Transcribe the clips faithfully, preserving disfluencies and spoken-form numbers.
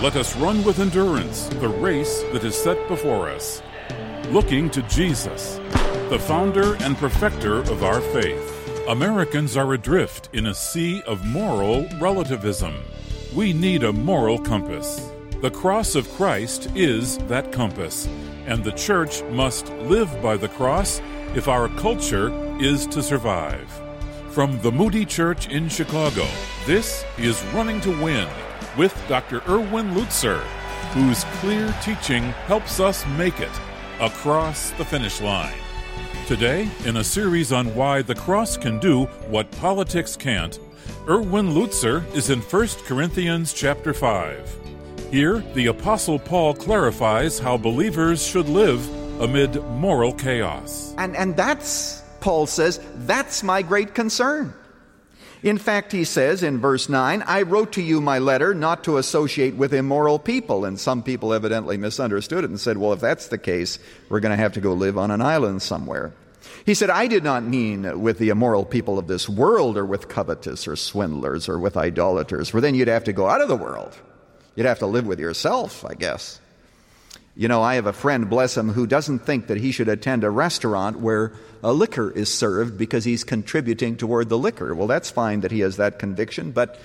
let us run with endurance the race that is set before us, looking to Jesus, the founder and perfecter of our faith. Americans are adrift in a sea of moral relativism. We need a moral compass. The cross of Christ is that compass, and the church must live by the cross if our culture is to survive. From the Moody Church in Chicago, this is Running to Win with Doctor Erwin Lutzer, whose clear teaching helps us make it across the finish line. Today, in a series on why the cross can do what politics can't, Erwin Lutzer is in First Corinthians chapter five. Here, the Apostle Paul clarifies how believers should live amid moral chaos. And, and that's, Paul says, that's my great concern. In fact, he says in verse nine, I wrote to you my letter not to associate with immoral people. And some people evidently misunderstood it and said, well, if that's the case, we're going to have to go live on an island somewhere. He said, I did not mean with the immoral people of this world or with covetous or swindlers or with idolaters, for then you'd have to go out of the world. You'd have to live with yourself, I guess. You know, I have a friend, bless him, who doesn't think that he should attend a restaurant where a liquor is served because he's contributing toward the liquor. Well, that's fine that he has that conviction, but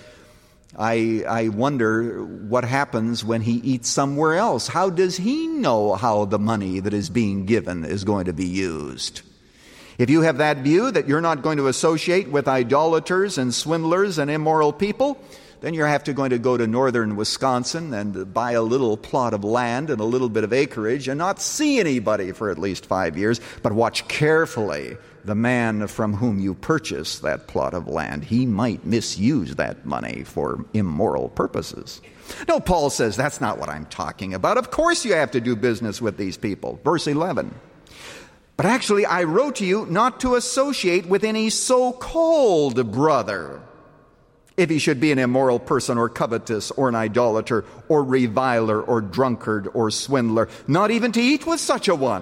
I, I wonder what happens when he eats somewhere else. How does he know how the money that is being given is going to be used? If you have that view that you're not going to associate with idolaters and swindlers and immoral people, then you're have to going to go to northern Wisconsin and buy a little plot of land and a little bit of acreage and not see anybody for at least five years, but watch carefully the man from whom you purchase that plot of land. He might misuse that money for immoral purposes. No, Paul says that's not what I'm talking about. Of course you have to do business with these people. Verse eleven. But actually I wrote to you not to associate with any so-called brother, if he should be an immoral person or covetous or an idolater or reviler or drunkard or swindler, not even to eat with such a one.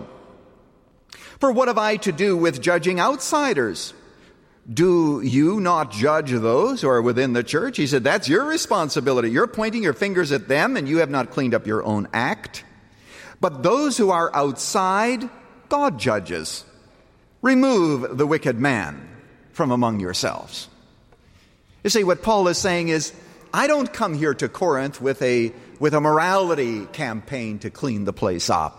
For what have I to do with judging outsiders? Do you not judge those who are within the church? He said, that's your responsibility. You're pointing your fingers at them and you have not cleaned up your own act. But those who are outside, God judges. Remove the wicked man from among yourselves. You see, what Paul is saying is, I don't come here to Corinth with a, with a morality campaign to clean the place up.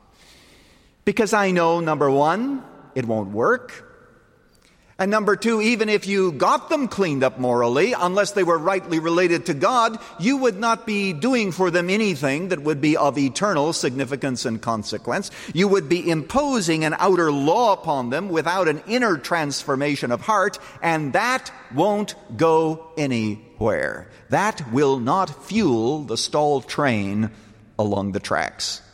Because I know, number one, it won't work. And number two, even if you got them cleaned up morally, unless they were rightly related to God, you would not be doing for them anything that would be of eternal significance and consequence. You would be imposing an outer law upon them without an inner transformation of heart, and that won't go anywhere. That will not fuel the stalled train along the tracks.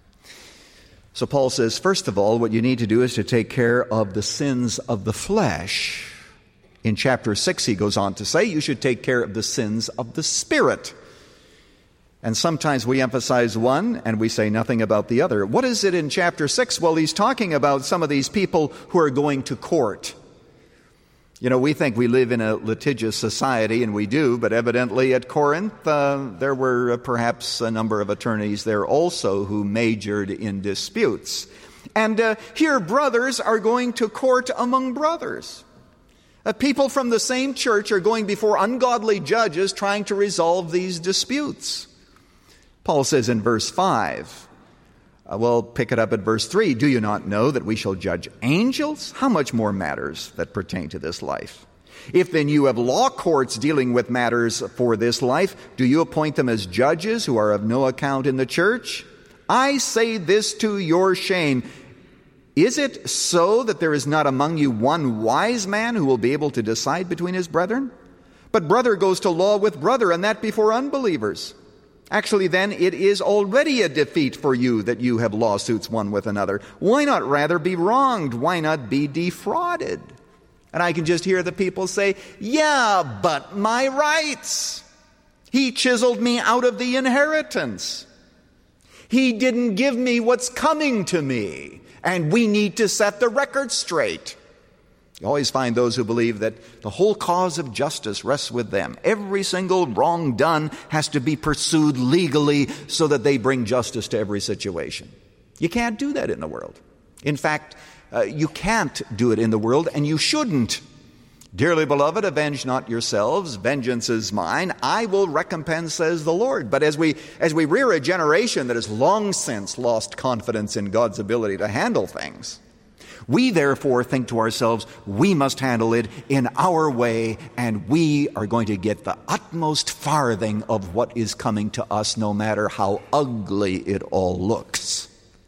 So Paul says, first of all, what you need to do is to take care of the sins of the flesh. In chapter six, he goes on to say, you should take care of the sins of the spirit. And sometimes we emphasize one and we say nothing about the other. What is it in chapter six? Well, he's talking about some of these people who are going to court. You know, we think we live in a litigious society, and we do, but evidently at Corinth, uh, there were uh, perhaps a number of attorneys there also who majored in disputes. And uh, here brothers are going to court among brothers. Uh, people from the same church are going before ungodly judges trying to resolve these disputes. Paul says in verse five, Uh, we'll pick it up at verse three. Do you not know that we shall judge angels? How much more matters that pertain to this life? If then you have law courts dealing with matters for this life, do you appoint them as judges who are of no account in the church? I say this to your shame. Is it so that there is not among you one wise man who will be able to decide between his brethren? But brother goes to law with brother, and that before unbelievers. Actually, then, it is already a defeat for you that you have lawsuits one with another. Why not rather be wronged? Why not be defrauded? And I can just hear the people say, yeah, but my rights. He chiseled me out of the inheritance. He didn't give me what's coming to me. And we need to set the record straight. You always find those who believe that the whole cause of justice rests with them. Every single wrong done has to be pursued legally so that they bring justice to every situation. You can't do that in the world. In fact, uh, you can't do it in the world, and you shouldn't. Dearly beloved, avenge not yourselves. Vengeance is mine. I will recompense, says the Lord. But as we, as we rear a generation that has long since lost confidence in God's ability to handle things, we therefore think to ourselves, we must handle it in our way, and we are going to get the utmost farthing of what is coming to us, no matter how ugly it all looks.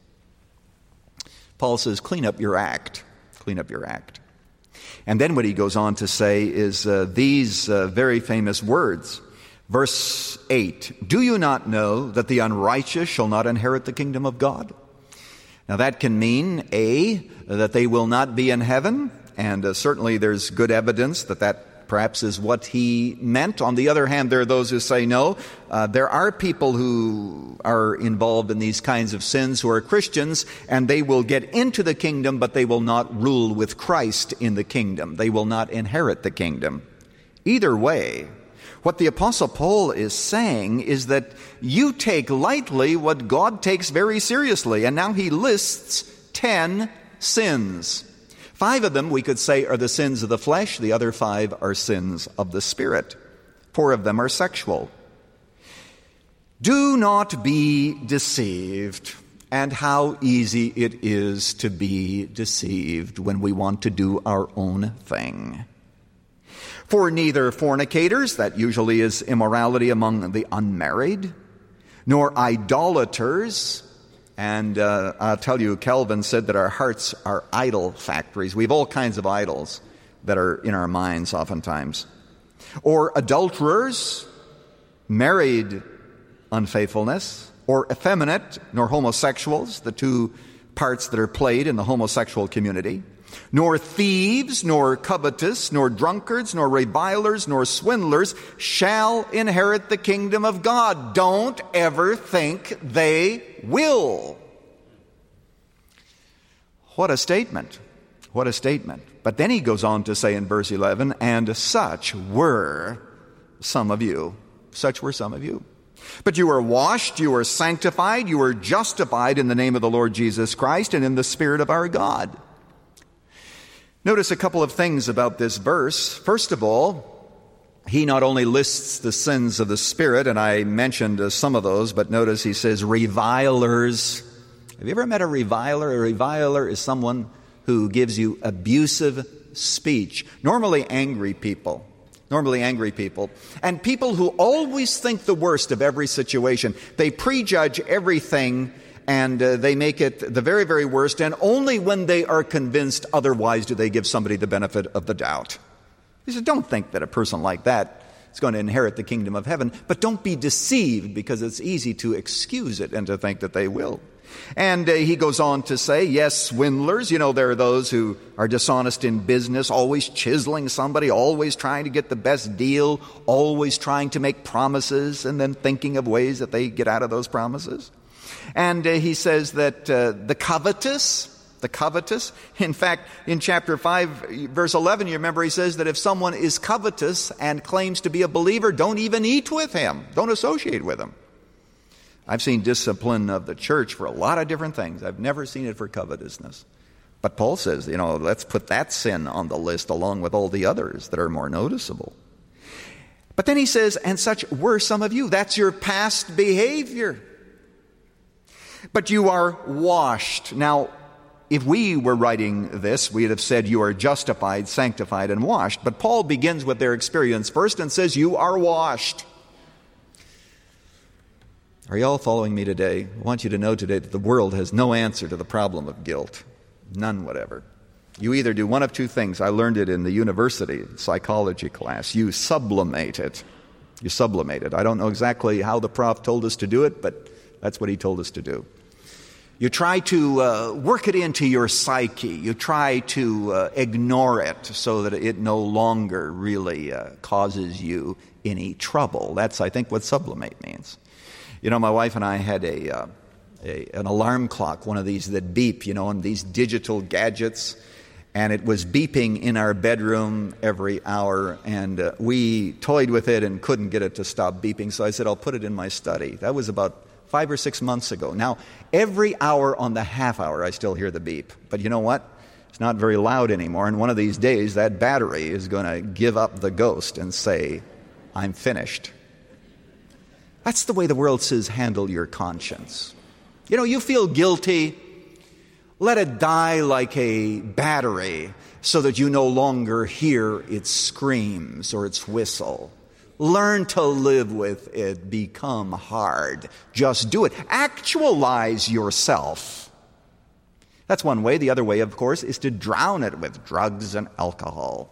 Paul says, clean up your act. Clean up your act. And then what he goes on to say is uh, these uh, very famous words. Verse eight, do you not know that the unrighteous shall not inherit the kingdom of God? Now that can mean, A, that they will not be in heaven, and uh, certainly there's good evidence that that perhaps is what he meant. On the other hand, there are those who say no. Uh, there are people who are involved in these kinds of sins who are Christians, and they will get into the kingdom, but they will not rule with Christ in the kingdom. They will not inherit the kingdom. Either way, what the Apostle Paul is saying is that you take lightly what God takes very seriously. And now he lists ten sins. Five of them, we could say, are the sins of the flesh. The other five are sins of the Spirit. Four of them are sexual. Do not be deceived. And how easy it is to be deceived when we want to do our own thing. For neither fornicators, that usually is immorality among the unmarried, nor idolaters, and uh, I'll tell you, Calvin said that our hearts are idol factories. We have all kinds of idols that are in our minds oftentimes. Or adulterers, married unfaithfulness, or effeminate, nor homosexuals, the two parts that are played in the homosexual community. Nor thieves, nor covetous, nor drunkards, nor revilers, nor swindlers shall inherit the kingdom of God. Don't ever think they will. What a statement. What a statement. But then he goes on to say in verse eleven, and such were some of you. Such were some of you. But you were washed, you were sanctified, you were justified in the name of the Lord Jesus Christ and in the Spirit of our God. Notice a couple of things about this verse. First of all, he not only lists the sins of the Spirit, and I mentioned uh, some of those, but notice he says revilers. Have you ever met a reviler? A reviler is someone who gives you abusive speech. Normally angry people. Normally angry people. And people who always think the worst of every situation. They prejudge everything, and uh, they make it the very, very worst, and only when they are convinced otherwise do they give somebody the benefit of the doubt. He said, don't think that a person like that is going to inherit the kingdom of heaven, but don't be deceived, because it's easy to excuse it and to think that they will. And uh, he goes on to say, yes, swindlers. You know, there are those who are dishonest in business, always chiseling somebody, always trying to get the best deal, always trying to make promises and then thinking of ways that they get out of those promises. And uh, he says that uh, the covetous, the covetous, in fact, in chapter five, verse eleven, you remember he says that if someone is covetous and claims to be a believer, don't even eat with him. Don't associate with him. I've seen discipline of the church for a lot of different things. I've never seen it for covetousness. But Paul says, you know, let's put that sin on the list along with all the others that are more noticeable. But then he says, and such were some of you. That's your past behavior. But you are washed. Now, if we were writing this, we'd have said you are justified, sanctified, and washed. But Paul begins with their experience first and says you are washed. Are you all following me today? I want you to know today that the world has no answer to the problem of guilt. None whatever. You either do one of two things. I learned it in the university psychology class. You sublimate it. You sublimate it. I don't know exactly how the prof told us to do it, but that's what he told us to do. You try to uh, work it into your psyche. You try to uh, ignore it so that it no longer really uh, causes you any trouble. That's, I think, what sublimate means. You know, my wife and I had a, uh, a an alarm clock, one of these that beep, you know, and these digital gadgets. and it was beeping in our bedroom every hour, and uh, we toyed with it and couldn't get it to stop beeping, so I said, I'll put it in my study. That was about five or six months ago. Now, every hour on the half hour, I still hear the beep. But you know what? It's not very loud anymore, and one of these days, that battery is going to give up the ghost and say, I'm finished. That's the way the world says, handle your conscience. You know, you feel guilty, let it die like a battery so that you no longer hear its screams or its whistle. Learn to live with it. Become hard. Just do it. Actualize yourself. That's one way. The other way, of course, is to drown it with drugs and alcohol.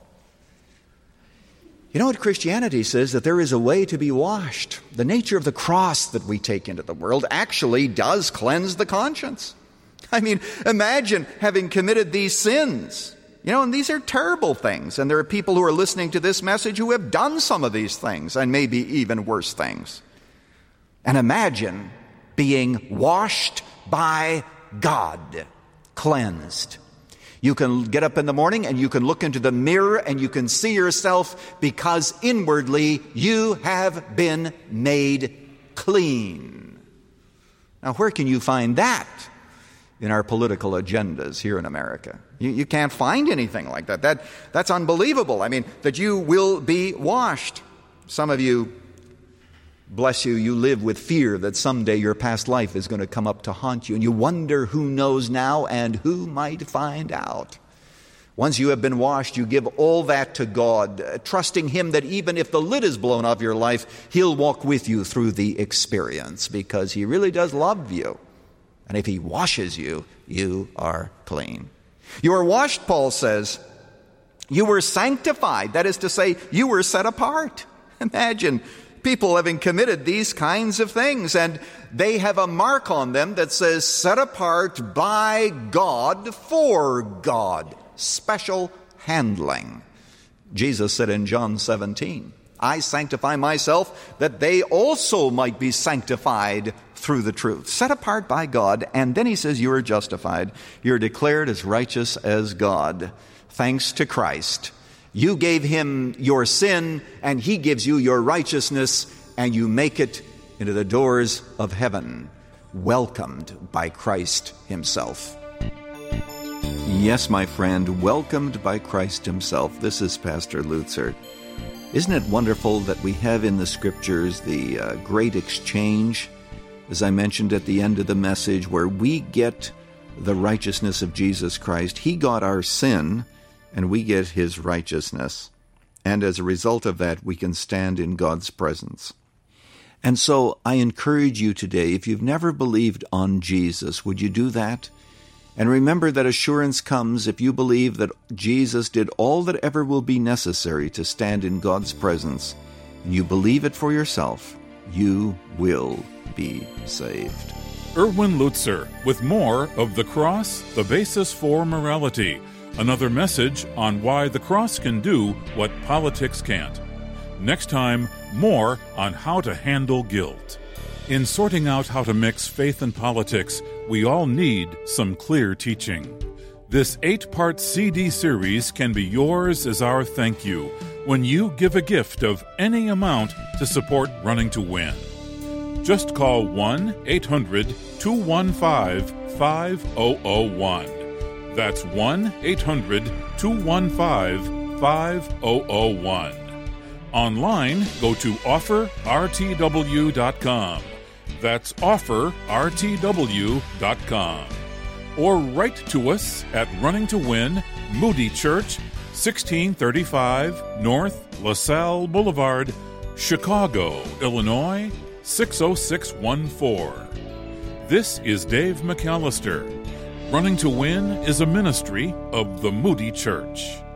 You know what Christianity says? That there is a way to be washed. The nature of the cross that we take into the world actually does cleanse the conscience. I mean, imagine having committed these sins. You know, and these are terrible things. And there are people who are listening to this message who have done some of these things, and maybe even worse things. And imagine being washed by God, cleansed. You can get up in the morning and you can look into the mirror and you can see yourself because inwardly you have been made clean. Now, where can you find that in our political agendas here in America? You, you can't find anything like that. That. That's unbelievable. I mean, that you will be washed. Some of you, bless you, you live with fear that someday your past life is going to come up to haunt you, and you wonder who knows now and who might find out. Once you have been washed, you give all that to God, uh, trusting Him that even if the lid is blown off your life, He'll walk with you through the experience because He really does love you. And if He washes you, you are clean. You are washed, Paul says. You were sanctified. That is to say, you were set apart. Imagine people having committed these kinds of things, and they have a mark on them that says, set apart by God for God. Special handling. Jesus said in John seventeen, I sanctify myself that they also might be sanctified through the truth. Set apart by God, and then he says you are justified. You're declared as righteous as God, thanks to Christ. You gave Him your sin, and He gives you your righteousness, and you make it into the doors of heaven, welcomed by Christ Himself. Yes, my friend, welcomed by Christ Himself. This is Pastor Lutzer. Isn't it wonderful that we have in the Scriptures the uh, great exchange, as I mentioned at the end of the message, where we get the righteousness of Jesus Christ. He got our sin, and we get His righteousness. And as a result of that, we can stand in God's presence. And so I encourage you today, if you've never believed on Jesus, would you do that? And remember that assurance comes if you believe that Jesus did all that ever will be necessary to stand in God's presence, and you believe it for yourself, you will be saved. Erwin Lutzer with more of The Cross, the Basis for Morality. Another message on why the cross can do what politics can't. Next time, more on how to handle guilt. In sorting out how to mix faith and politics, we all need some clear teaching. This eight-part C D series can be yours as our thank you when you give a gift of any amount to support Running to Win. Just call one eight hundred two one five five zero zero one. That's one eight hundred two one five five zero zero one. Online, go to offer r t w dot com. That's offer r t w dot com. Or write to us at Running to Win, Moody Church, sixteen thirty-five North LaSalle Boulevard, Chicago, Illinois, six oh six one four. This is Dave McAllister. Running to Win is a ministry of the Moody Church.